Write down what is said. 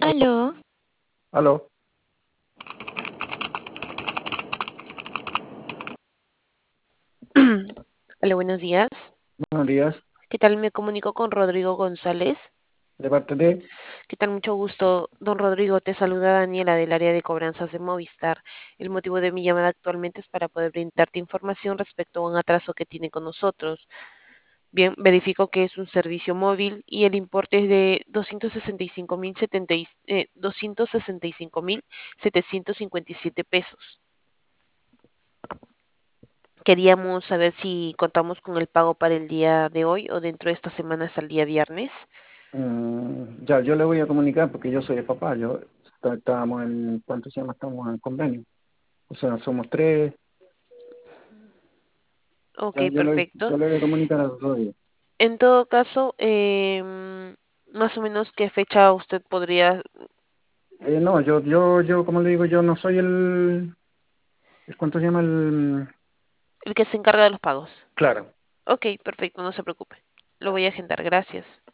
Aló, Aló, hola, buenos días. buenos días. ¿Qué tal? Me comunico con Rodrigo González. De parte de... ¿Qué tal? Mucho gusto. Don Rodrigo, te saluda Daniela del área de cobranzas de Movistar. El motivo de mi llamada actualmente es para poder brindarte información respecto a un atraso que tiene con nosotros. Bien, verifico que es un servicio móvil y el importe es de 265.757 pesos. Queríamos saber si contamos con el pago para el día de hoy o dentro de esta semana hasta el día viernes. Ya, yo le voy a comunicar porque yo soy el papá. Estábamos en... ¿Cuánto se llama? Estamos en convenio. O sea, somos tres. Ok, Ya, perfecto. yo le voy a comunicar a los dos días. En todo caso, más o menos qué fecha usted podría, No, yo, como le digo, yo no soy ¿cuánto se llama el que se encarga de los pagos. Claro. Ok, perfecto, no se preocupe. Lo voy a agendar, gracias.